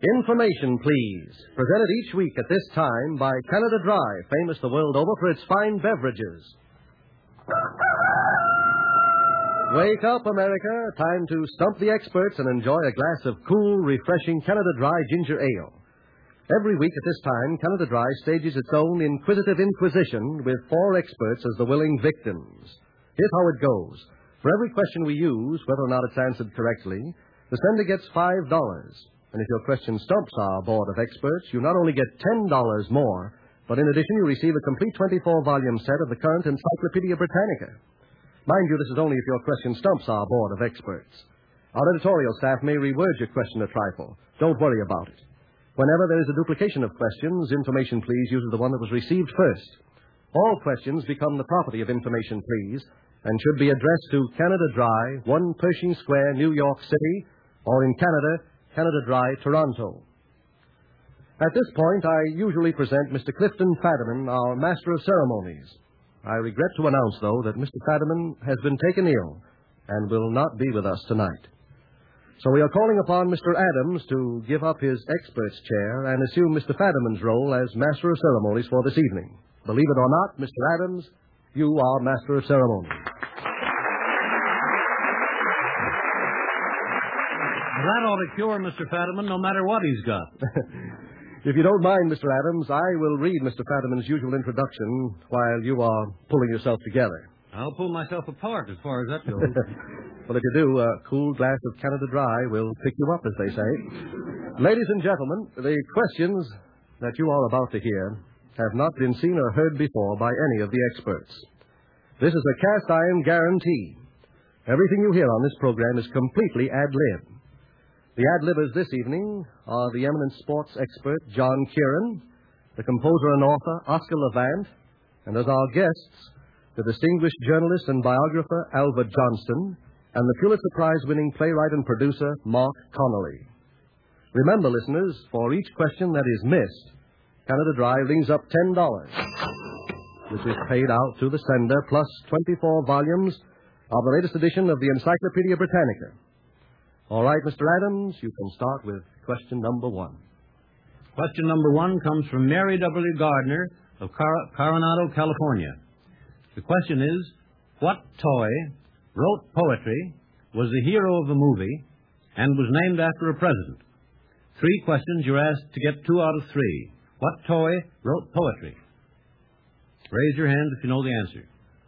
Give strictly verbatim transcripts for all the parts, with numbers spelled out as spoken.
Information, please. Presented each week at this time by Canada Dry, famous the world over for its fine beverages. Wake up, America. Time to stump the experts and enjoy a glass of cool, refreshing Canada Dry ginger ale. Every week at this time, Canada Dry stages its own inquisitive inquisition with four experts as the willing victims. Here's how it goes. For every question we use, whether or not it's answered correctly, the sender gets five dollars. And if your question stumps our board of experts, you not only get ten dollars more, but in addition you receive a complete twenty-four volume set of the current Encyclopedia Britannica. Mind you, this is only if your question stumps our board of experts. Our editorial staff may reword your question a trifle. Don't worry about it. Whenever there is a duplication of questions, Information Please uses the one that was received first. All questions become the property of Information Please and should be addressed to Canada Dry, one Pershing Square, New York City, or in Canada, Canada Dry, Toronto. At this point, I usually present Mister Clifton Fadiman, our Master of Ceremonies. I regret to announce, though, that Mister Fadiman has been taken ill and will not be with us tonight. So we are calling upon Mister Adams to give up his expert's chair and assume Mister Fadiman's role as Master of Ceremonies for this evening. Believe it or not, Mister Adams, you are Master of Ceremonies. That ought to cure Mister Fadiman no matter what he's got. If you don't mind, Mister Adams, I will read Mister Fadiman's usual introduction while you are pulling yourself together. I'll pull myself apart as far as that goes. Well, if you do, a cool glass of Canada Dry will pick you up, as they say. Ladies and gentlemen, the questions that you are about to hear have not been seen or heard before by any of the experts. This is a cast-iron guarantee. Everything you hear on this program is completely ad-lib. The ad-libbers this evening are the eminent sports expert, John Kieran, the composer and author, Oscar Levant, and as our guests, the distinguished journalist and biographer, Albert Johnston, and the Pulitzer Prize-winning playwright and producer, Mark Connolly. Remember, listeners, for each question that is missed, Canada Dry rings up ten dollars, which is paid out to the sender, plus twenty-four volumes of the latest edition of the Encyclopedia Britannica. All right, Mister Adams, you can start with question number one. Question number one comes from Mary W. Gardner of Car- Coronado, California. The question is, what toy wrote poetry, was the hero of a movie, and was named after a president? Three questions. You're asked to get two out of three. What toy wrote poetry? Raise your hand if you know the answer.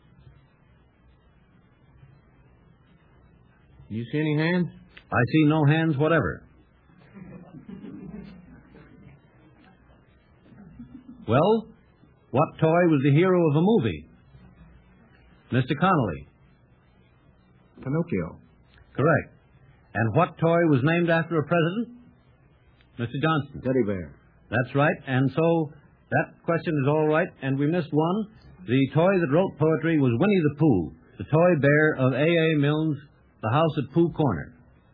Do you see any hands? I see no hands whatever. Well, what toy was the hero of a movie? Mister Connolly. Pinocchio. Correct. And what toy was named after a president? Mister Johnston. Teddy bear. That's right. And so that question is all right, and we missed one. The toy that wrote poetry was Winnie the Pooh, the toy bear of A A. Milne's The House at Pooh Corner.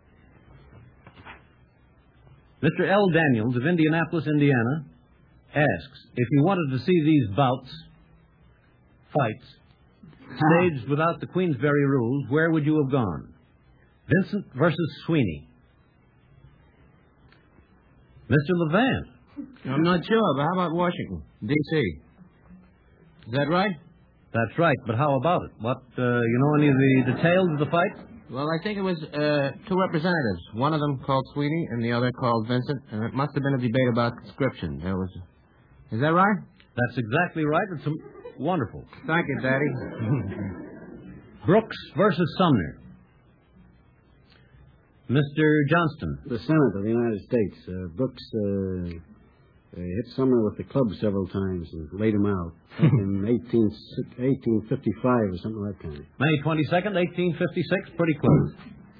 Mister L. Daniels of Indianapolis, Indiana, asks, if you wanted to see these bouts, fights, staged without the Queensberry rules, where would you have gone? Vincent versus Sweeney. Mister Levant. I'm not sure, but how about Washington, D C? Is that right? That's right, but how about it? What, uh, you know any of the details of the fight? Well, I think it was uh, two representatives. One of them called Sweeney and the other called Vincent, and it must have been a debate about conscription. There was... Is that right? That's exactly right. It's um, wonderful. Thank you, Daddy. Brooks versus Sumner. Mister Johnston. The Senate of the United States. Uh, Brooks uh, uh, hit Sumner with the club several times and laid him out in eighteen, eighteen fifty-five or something like that. May twenty-second, eighteen fifty-six. Pretty close.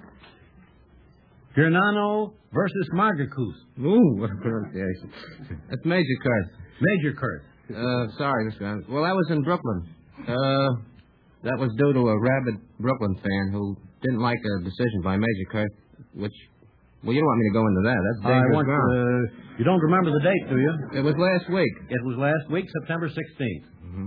Gernano versus Margacus. Ooh, what a pronunciation. That's Major Kurt. Major Kurt. Uh, sorry, Mister Adams. Well, I was in Brooklyn. Uh, that was due to a rabid Brooklyn fan who didn't like a decision by Major Kurt, which, well, you don't want me to go into that. That's dangerous I want ground. uh, you don't remember the date, do you? It was last week. It was last week, September sixteenth. Mm-hmm.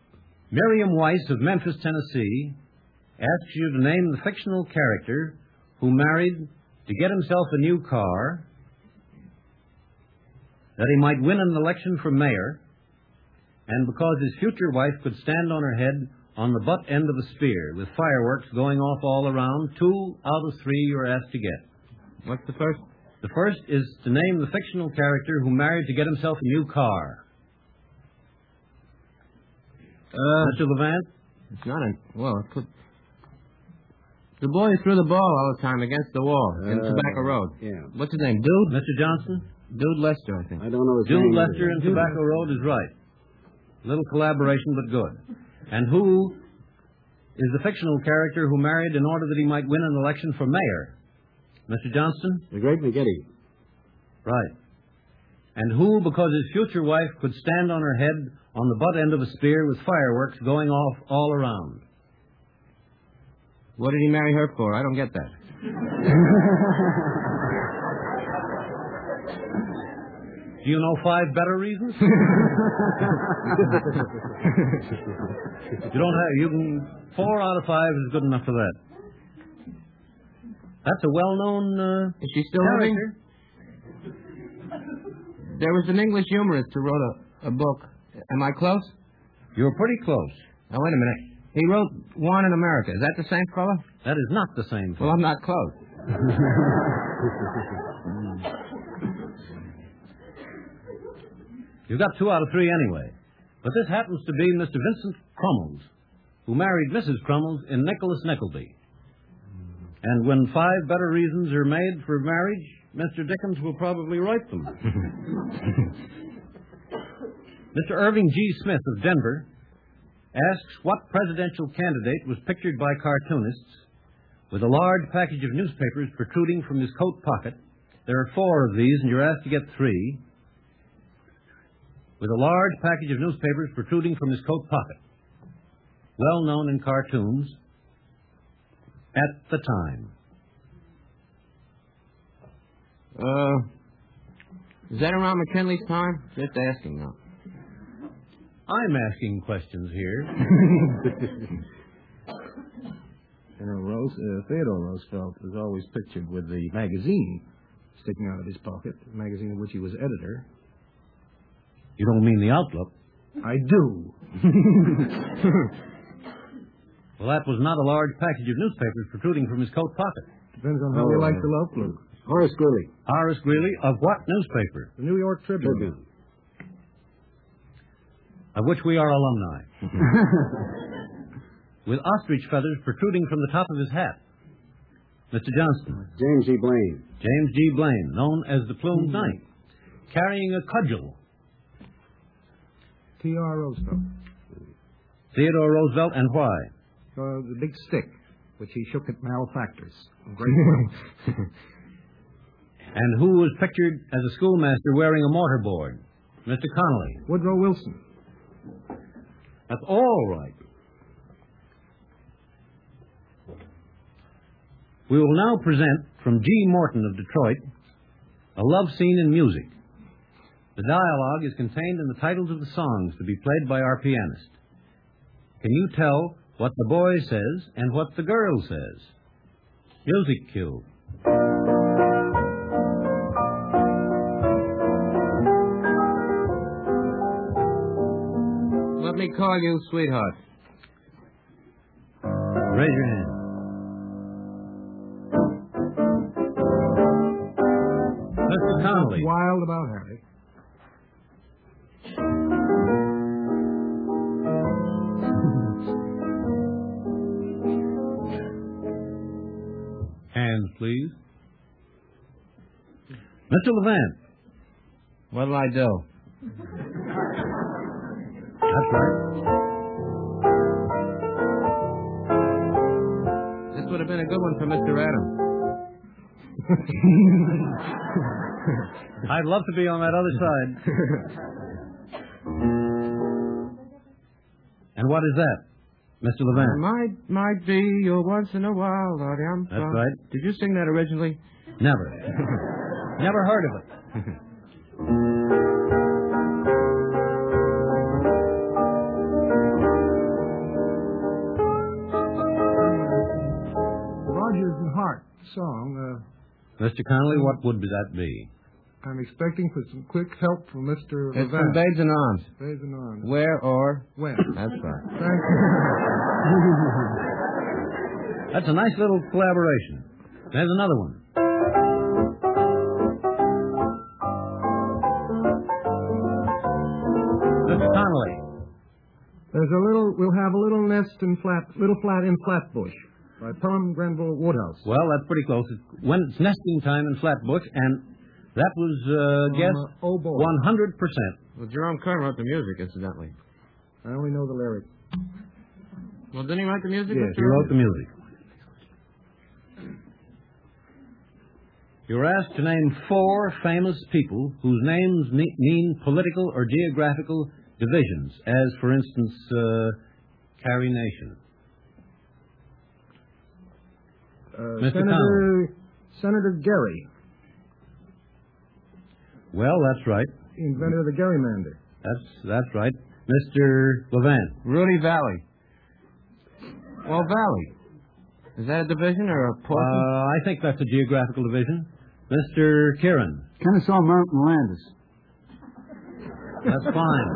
Miriam Weiss of Memphis, Tennessee, asks you to name the fictional character who married to get himself a new car, that he might win an election for mayor, and because his future wife could stand on her head on the butt end of a spear with fireworks going off all around, two out of three you're asked to get. What's the first? The first is to name the fictional character who married to get himself a new car. Uh, Mister Levant? It's not a... Well, it could... The boy who threw the ball all the time against the wall in Uh, Tobacco Road. Yeah. What's his name? Dude? Mister Johnson? Dude Lester, I think. I don't know his Dude name. Lester in Tobacco Road is right. Little collaboration, but good. And who is the fictional character who married in order that he might win an election for mayor? Mister Johnston? The Great McGiddy. Right. And who, because his future wife could stand on her head on the butt end of a spear with fireworks going off all around? What did he marry her for? I don't get that. Do you know five better reasons? You don't have... You can... Four out of five is good enough for that. That's a well-known uh, Is she still character. living? There was an English humorist who wrote a, a book. Am I close? You were pretty close. Now, wait a minute. He wrote One in America. Is that the same fellow? That is not the same thing. Well, I'm not close. You got two out of three anyway. But this happens to be Mister Vincent Crummels, who married Missus Crummels in Nicholas Nickleby. And when five better reasons are made for marriage, Mister Dickens will probably write them. Mister Irving G. Smith of Denver asks what presidential candidate was pictured by cartoonists with a large package of newspapers protruding from his coat pocket. There are four of these, and you're asked to get three. With a large package of newspapers protruding from his coat pocket. Well known in cartoons at the time. Uh, is that around McKinley's time? Just asking now. I'm asking questions here. You know, Rose, uh, Theodore Roosevelt was always pictured with the magazine sticking out of his pocket, a magazine of which he was editor. You don't mean the Outlook? I do. Well, that was not a large package of newspapers protruding from his coat pocket. Depends on how Oh, you like uh, the Outlook. Horace Greeley. Horace Greeley, of what newspaper? The New York Tribune. Tribune. Of which we are alumni. With ostrich feathers protruding from the top of his hat. Mister Johnston. James E. Blaine. James G. Blaine, known as the Plumed Knight, carrying a cudgel. T R Roosevelt. Theodore Roosevelt, and why? Uh, the big stick, which he shook at malefactors. Great will. And who was pictured as a schoolmaster wearing a mortarboard? Mister Connolly. Woodrow Wilson. That's all right. We will now present from G. Morton of Detroit a love scene in music. The dialogue is contained in the titles of the songs to be played by our pianist. Can you tell what the boy says and what the girl says? Music cue. Let me call you sweetheart. Raise your hand. Mister Connolly. Wild about Harry. Hands, please. Mister Levant. What'll I do? That's right. This would have been a good one for Mister Adams. I'd love to be on that other side. And what is that, Mister Levant? Might, might be your once in a while, Lordy. I'm That's from- right. Did you sing that originally? Never. Never heard of it. Rogers and Hart, song. Mister Connolly, what would that be? Uh, I'm expecting for some quick help from Mister It's Levant. from Babes in Arms. Babes in Arms. Where or When? That's right. Thank you. That's a nice little collaboration. There's another one. Mister Connolly. There's a little, we'll have a little nest in flat, little flat in Flatbush by Pelham Grenville Woodhouse. Well, that's pretty close. It's when it's nesting time in Flatbush, and that was, uh, guess, uh, oh boy. one hundred percent. Well, Jerome Kern wrote the music, incidentally. I only know the lyric. Well, didn't he write the music? Yes, He wrote the music. You were asked to name four famous people whose names ne- mean political or geographical divisions, as, for instance, uh, Carrie Nation. Uh, Mister Senator, Senator Gary, Well, that's right. inventor of the gerrymander. That's that's right. Mister Levant. Rudy Valley. Well, Valley. Is that a division or a Uh, portion? I think that's a geographical division. Mister Kieran. Kennesaw Mountain Landis. That's fine.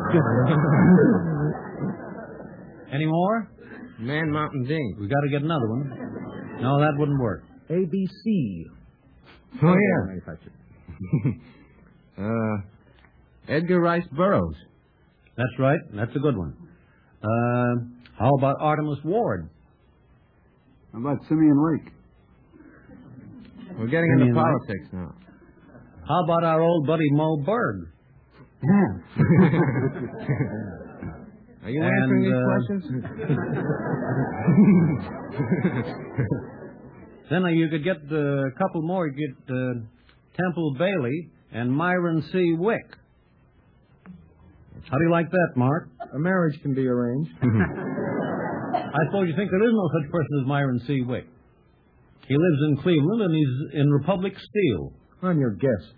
Any more? Man Mountain Dean. We got to get another one. No, that wouldn't work. A B C. Oh, yeah. Manufactured. uh, Edgar Rice Burroughs. That's right. That's a good one. Uh, how about Artemus Ward? How about Simeon Lake? We're getting Simeon into Lake. politics now. How about our old buddy Mo Berg? Yeah. Are you And, answering these uh, questions? Then uh, you could get uh, a couple more. You get uh, Temple Bailey and Myron C. Wick. How do you like that, Mark? A marriage can be arranged. I suppose you think there is no such person as Myron C. Wick. He lives in Cleveland and he's in Republic Steel. I'm your guest.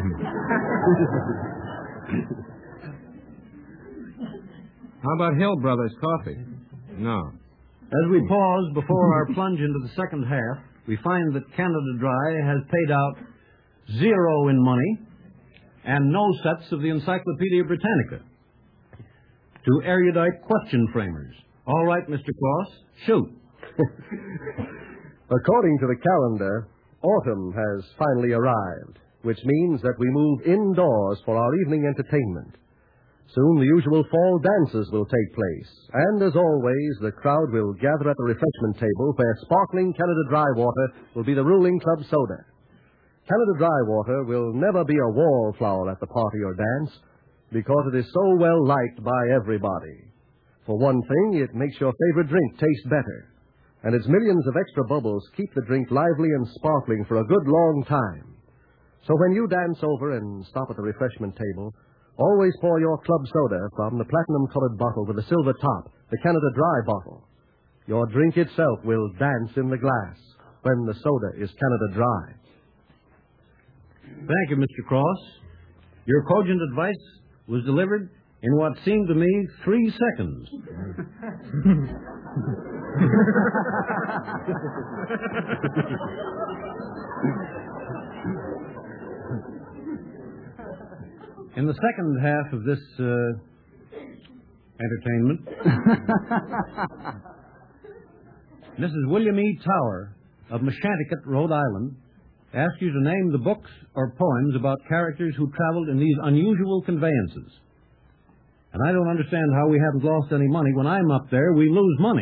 How about Hill Brothers Coffee? No. As we pause before our plunge into the second half, we find that Canada Dry has paid out zero in money and no sets of the Encyclopedia Britannica to erudite question framers. All right, Mister Cross, shoot. According to the calendar, autumn has finally arrived, which means that we move indoors for our evening entertainment. Soon the usual fall dances will take place, and as always, the crowd will gather at the refreshment table where sparkling Canada Dry water will be the ruling club soda. Canada Dry water will never be a wallflower at the party or dance because it is so well liked by everybody. For one thing, it makes your favorite drink taste better, and its millions of extra bubbles keep the drink lively and sparkling for a good long time. So when you dance over and stop at the refreshment table, always pour your club soda from the platinum-colored bottle with a silver top, the Canada Dry bottle. Your drink itself will dance in the glass when the soda is Canada Dry. Thank you, Mister Cross. Your cogent advice was delivered in what seemed to me three seconds. In the second half of this uh, entertainment, Missus William E. Tower of Meshanticut, Rhode Island, asks you to name the books or poems about characters who traveled in these unusual conveyances. And I don't understand how we haven't lost any money. When I'm up there, we lose money.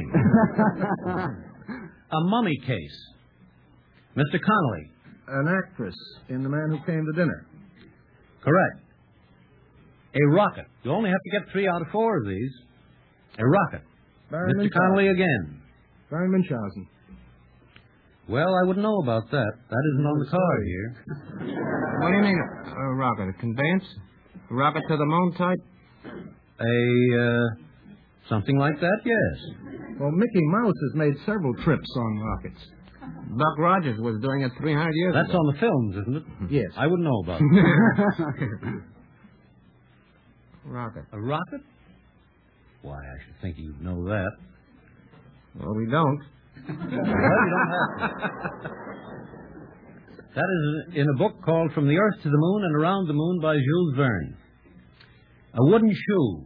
A mummy case. Mister Connolly. An actress in The Man Who Came to Dinner. Correct. A rocket. You only have to get three out of four of these. A rocket. Baron Mister Connolly again. Baron Munchausen. Well, I wouldn't know about that. That isn't on the card here. What do you mean, a rocket? A conveyance? A rocket to the moon type? A, uh, something like that, yes. Well, Mickey Mouse has made several trips on rockets. Buck Rogers was doing it three hundred years That's ago. on the films, isn't it? Yes. I wouldn't know about it. Rocket. A rocket? Why, I should think you'd know that. Well, we don't. Well, you don't have to. That is in a book called From the Earth to the Moon and Around the Moon by Jules Verne. A wooden shoe.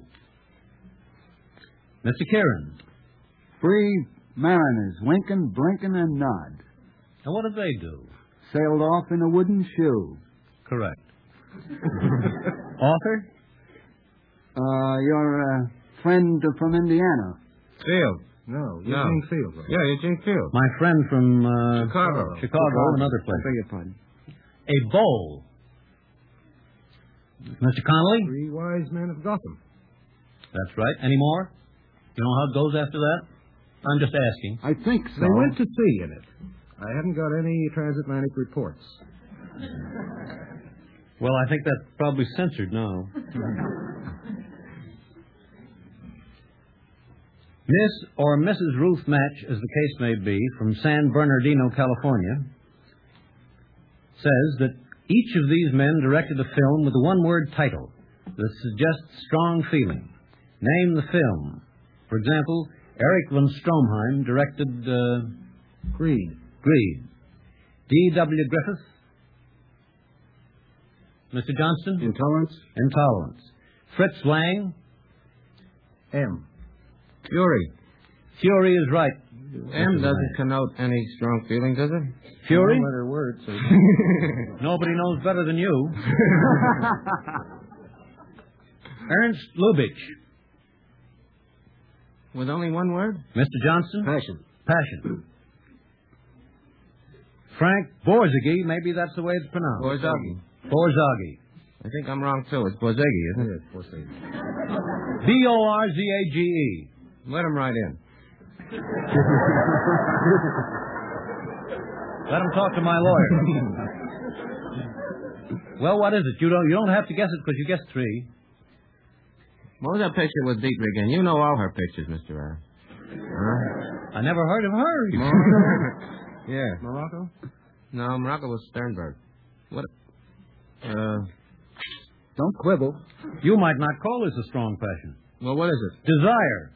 Mister Kieran. Three mariners, winking, blinking, and nod. And what did they do? Sailed off in a wooden shoe. Correct. Author? Uh, your uh, friend from Indiana. Field. No, No. Eugene Field. Right? Yeah, Eugene Field. My friend from uh, Chicago. Chicago, Chicago, another I place. beg your pardon. A bowl. Mister Connolly? Three wise men of Gotham. That's right. Any more? You know how it goes after that? I'm just asking. I think so. They went to sea in it. I haven't got any transatlantic reports. Well, I think that's probably censored now. Miss or Missus Ruth Match, as the case may be, from San Bernardino, California, says that each of these men directed a film with a one-word title that suggests strong feeling. Name the film. For example, Eric von Stroheim directed uh, Greed. Greed. D W Griffith. Mister Johnston? Intolerance? Intolerance. Fritz Lang. M. Fury. Fury is right. M doesn't connote any strong feeling, does it? Fury? No other word, so... Nobody knows better than you. Ernst Lubitsch. With only one word? Mister Johnston? Passion. Passion. Frank Borzage, maybe that's the way it's pronounced. Borzage. Borzage. I think I'm wrong, too. It's Borzage, isn't it? Yes, we'll see. B O R Z A G E. Let him right in. Let him talk to my lawyer. Well, what is it? You don't you don't have to guess it because you guessed three. What was that picture with Dietrich in? You know all her pictures, Mister R. Huh? I never heard of her. Yeah. Morocco? No, Morocco was Sternberg. What? Uh, Don't quibble. You might not call this a strong passion. well, what is it? Desire.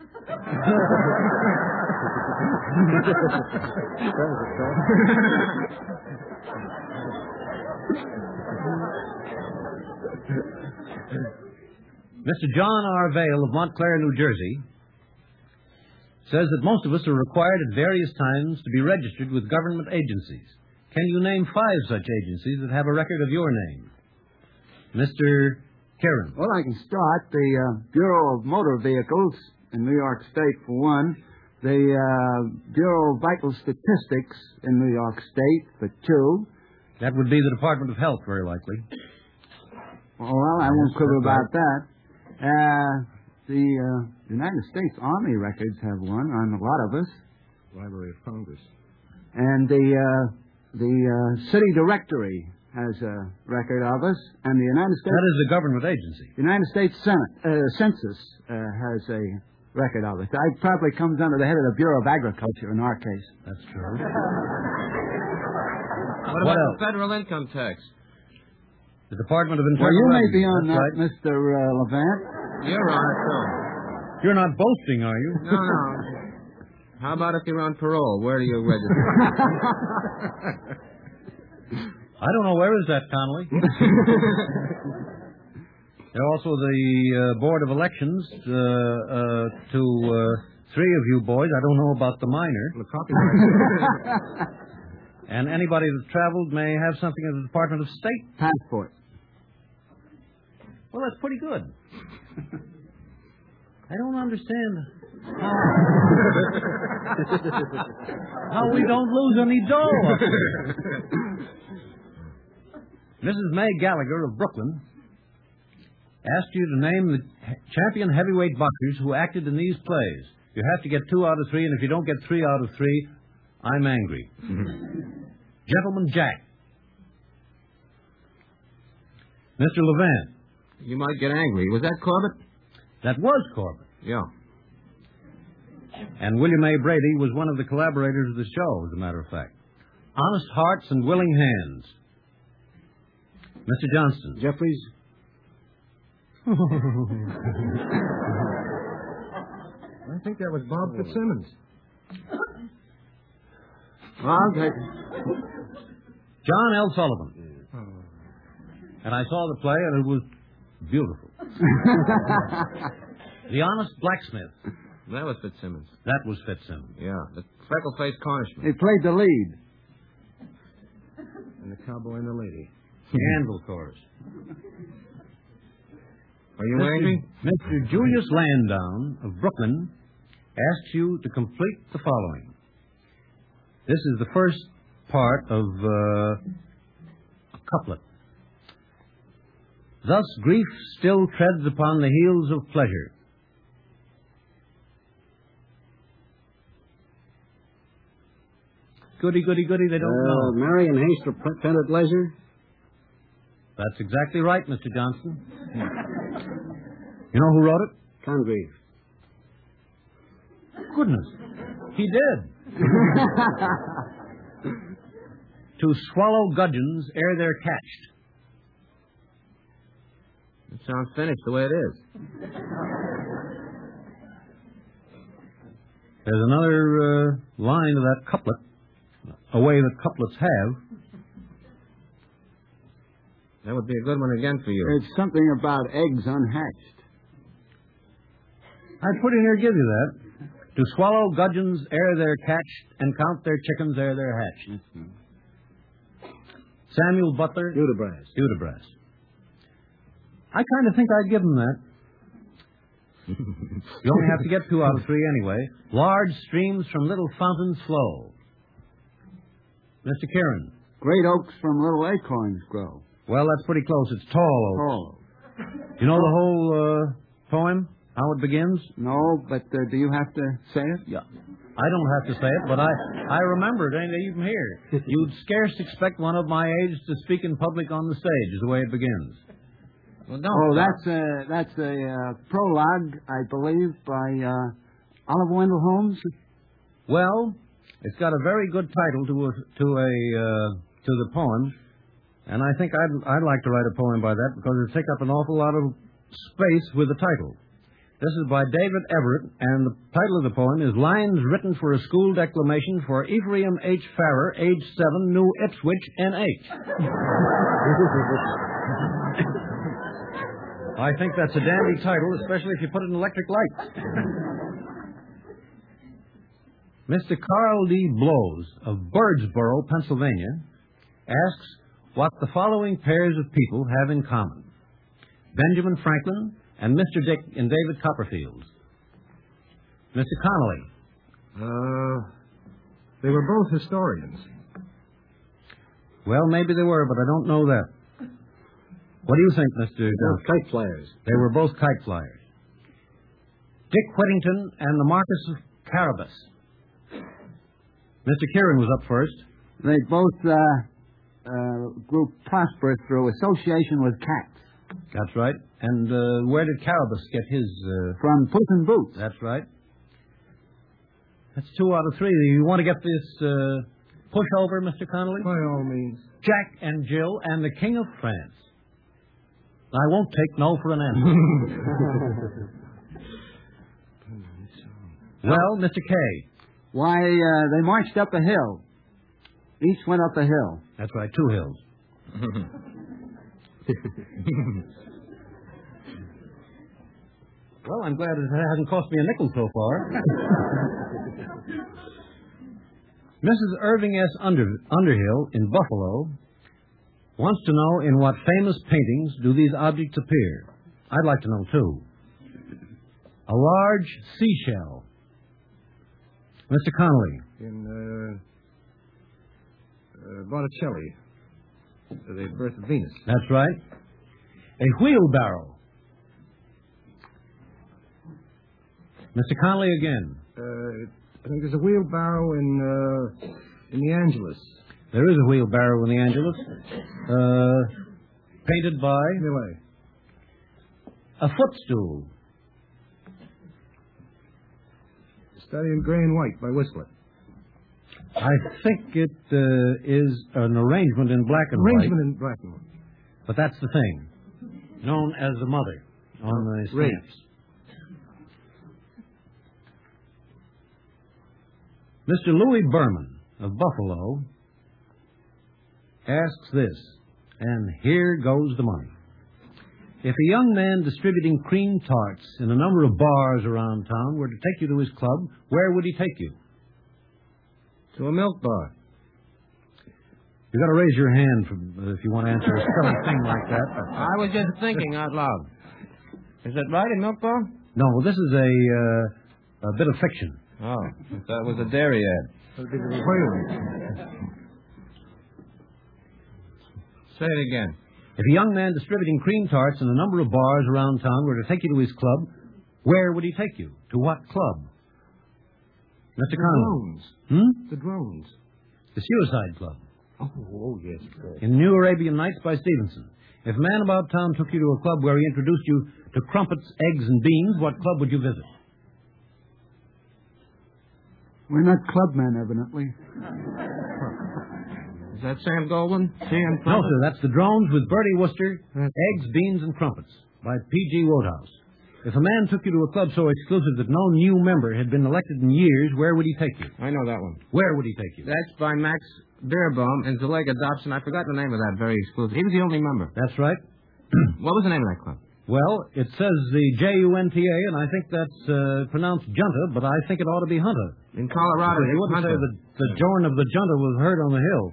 Mister John R. Vale of Montclair, New Jersey, says that most of us are required at various times to be registered with government agencies. Can you name five such agencies that have a record of your name? Mister Kieran. Well, I can start. The uh, Bureau of Motor Vehicles in New York State, for one. The uh, Bureau of Vital Statistics in New York State, for two. That would be the Department of Health, very likely. Well, I won't quibble about that. Uh, the uh, United States Army records have one on a lot of us. Library of Congress. And the uh, the uh, City Directory has a record of us. And the United States... That is a government agency. United States Senate, uh, Census uh, has a record of it. It probably comes under the head of the Bureau of Agriculture in our case. That's true. What about What the else? federal income tax? The Department of Well, Internal you may Revenue. be on That's that, right. Mister Uh, Levant. You're on it, too. You're not boasting, are you? No, no. How about if you're on parole? Where do you register? I don't know. Where is that, Connolly? There's also the uh, Board of Elections uh, uh, to uh, three of you boys. I don't know about the minor. The copyright. And anybody that's traveled may have something at the Department of State. Passport. Well, that's pretty good. I don't understand how, how we don't lose any dough up here. Missus May Gallagher of Brooklyn asked you to name the champion heavyweight boxers who acted in these plays. You have to get two out of three, and if you don't get three out of three, I'm angry. Gentleman Jack. Mister Levant. You might get angry. Was that Corbett? That was Corbett. Yeah. And William A. Brady was one of the collaborators of the show, as a matter of fact. Honest hearts and willing hands. Mister Johnston. Jeffries? I think that was Bob Fitzsimmons. Well, I'll take it. John L. Sullivan. Oh. And I saw the play, and it was beautiful. The Honest Blacksmith. That was Fitzsimmons. That was Fitzsimmons. Yeah, the freckle-faced Cornishman. He played the lead. And the cowboy and the lady. Handel chorus. Are you Mister angry? Mister Julius Landown of Brooklyn asks you to complete the following. This is the first part of uh, a couplet. Thus grief still treads upon the heels of pleasure. Goody, goody, goody, they don't Uh, know. Mary and haste repent at leisure. That's exactly right, Mister Johnson. You know who wrote it? Congreve. Goodness. He did. To swallow gudgeons ere they're catched. It sounds finished the way it is. There's another uh, line of that couplet, a way that couplets have. That would be a good one again for you. It's something about eggs unhatched. I put in here, give you that. To swallow gudgeons ere they're catched, and count their chickens ere they're hatched. Mm-hmm. Samuel Butler. Hudibras. Hudibras. I kind of think I'd give him that. You only have to get two out of three anyway. Large streams from little fountains flow. Mister Kieran. Great oaks from little acorns grow. Well, that's pretty close. It's tall oak. Tall. You know the whole uh, poem? How it begins? No, but uh, do you have to say it? Yeah. I don't have to say it, but I, I remember it. Ain't even here. You'd scarce expect one of my age to speak in public on the stage, is the way it begins. Well, don't Oh, stop. that's a, that's a uh, prologue, I believe, by uh, Oliver Wendell Holmes. Well, it's got a very good title to a, to a uh, to the poem, and I think I'd I'd like to write a poem by that because it'd take up an awful lot of space with the title. This is by David Everett, and the title of the poem is Lines Written for a School Declamation for Ephraim H. Farrer, age seven, New Ipswich, N H I think that's a dandy title, especially if you put it in electric lights. Mister Carl D. Blows of Birdsboro, Pennsylvania, asks what the following pairs of people have in common. Benjamin Franklin and Mister Dick and David Copperfield. Mister Connolly. Uh, they were both historians. Well, maybe they were, but I don't know that. What do you think, Mister Both kite flyers. They were both kite flyers. Dick Whittington and the Marquis of Carabas. Mister Kieran was up first. They both uh, uh, grew prosperous through association with cats. That's right. And uh, where did Carabas get his... Uh... From Puss in Boots. That's right. That's two out of three. You want to get this uh, push over, Mister Connolly? By all means. Jack and Jill and the King of France. I won't take no for an answer. Well, Mister K. Why, uh, they marched up a hill. Each went up a hill. That's right, two hills. Well, I'm glad it hasn't cost me a nickel so far. Missus Irving S. Under, Underhill in Buffalo wants to know in what famous paintings do these objects appear. I'd like to know, too. A large seashell. Mister Connolly. In uh, uh, Botticelli. The Birth of Venus. That's right. A wheelbarrow. Mister Connolly again. Uh, I think there's a wheelbarrow in uh, in the Angelus. There is a wheelbarrow in the Angelus. Uh, painted by... Millet. A footstool. Study in Gray and White by Whistler. I think it uh, is an arrangement in black and Arrangement white. in black and white. But that's the thing. Known as the mother on the Right. stamps. Mister Louis Berman of Buffalo asks this, and here goes the money. If a young man distributing cream tarts in a number of bars around town were to take you to his club, where would he take you? To a milk bar. You've got to raise your hand for, uh, if you want to answer a silly thing like that. I was just thinking out loud. Is that right, a milk bar? No, this is a, uh, a bit of fiction. Oh, that was a dairy ad. Say it again. If a young man distributing cream tarts in a number of bars around town were to take you to his club, where would he take you? To what club? Mister The Connell. drones. Hmm? The drones. The Suicide Club. Oh, oh yes. Good. In New Arabian Nights by Stevenson. If a man about town took you to a club where he introduced you to crumpets, eggs, and beans, what club would you visit? We're not clubmen, evidently. Is that Sam Goldwyn? Sam No, sir, that's The Drones with Bertie Wooster, Eggs, Beans, and Crumpets by P G Wodehouse. If a man took you to a club so exclusive that no new member had been elected in years, where would he take you? I know that one. Where would he take you? That's by Max Beerbaum and Zulega Dobson. I forgot the name of that very exclusive. He was the only member. That's right. What was the name of that club? Well, it says the J U N T A, and I think that's uh, pronounced Junta, but I think it ought to be Hunter. In Colorado. You wouldn't say the, the Jorn of the Junta was heard on the hill.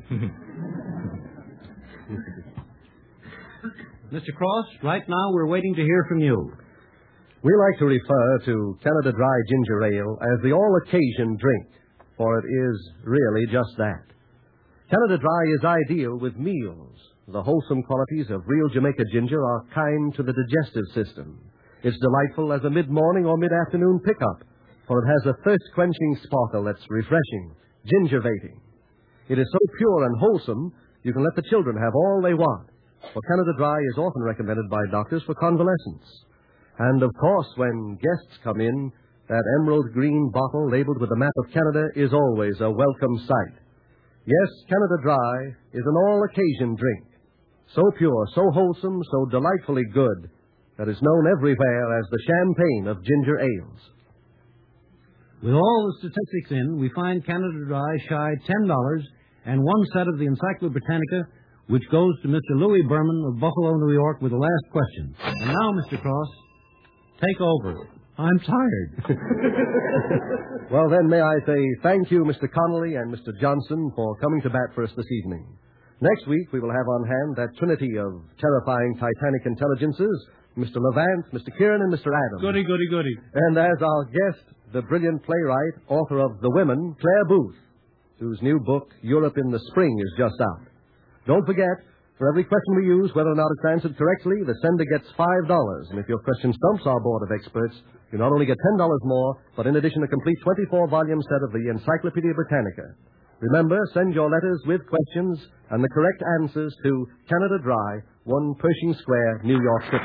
Mister Cross, right now we're waiting to hear from you. We like to refer to Canada Dry Ginger Ale as the all-occasion drink, for it is really just that. Canada Dry is ideal with meals. The wholesome qualities of real Jamaica ginger are kind to the digestive system. It's delightful as a mid-morning or mid-afternoon pickup, for it has a thirst-quenching sparkle that's refreshing, gingervating. It is so pure and wholesome, you can let the children have all they want, for Canada Dry is often recommended by doctors for convalescence. And, of course, when guests come in, that emerald green bottle labeled with the map of Canada is always a welcome sight. Yes, Canada Dry is an all-occasion drink, so pure, so wholesome, so delightfully good, that it's known everywhere as the champagne of ginger ales. With all the statistics in, we find Canada Dry shy ten dollars and one set of the Encyclopedia Britannica, which goes to Mister Louis Berman of Buffalo, New York, with the last question. And now, Mister Cross, take over. I'm tired. Well, then, may I say thank you, Mister Connolly and Mister Johnson, for coming to bat for us this evening. Next week, we will have on hand that trinity of terrifying Titanic intelligences, Mister Levant, Mister Kieran, and Mister Adams. Goody, goody, goody. And as our guest, the brilliant playwright, author of The Women, Claire Booth, whose new book, Europe in the Spring, is just out. Don't forget, for every question we use, whether or not it's answered correctly, the sender gets five dollars. And if your question stumps our board of experts, you not only get ten dollars more, but in addition, a complete twenty-four volume set of the Encyclopedia Britannica. Remember, send your letters with questions and the correct answers to Canada Dry, one Pershing Square, New York City.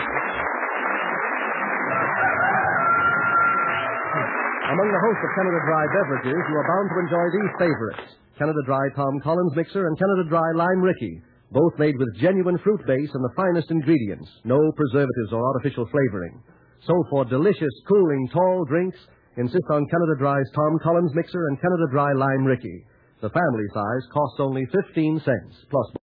Among the hosts of Canada Dry beverages, you are bound to enjoy these favorites: Canada Dry Tom Collins Mixer and Canada Dry Lime Ricky, both made with genuine fruit base and the finest ingredients, no preservatives or artificial flavoring. So for delicious, cooling, tall drinks, insist on Canada Dry's Tom Collins Mixer and Canada Dry Lime Ricky. The family size costs only fifteen cents, plus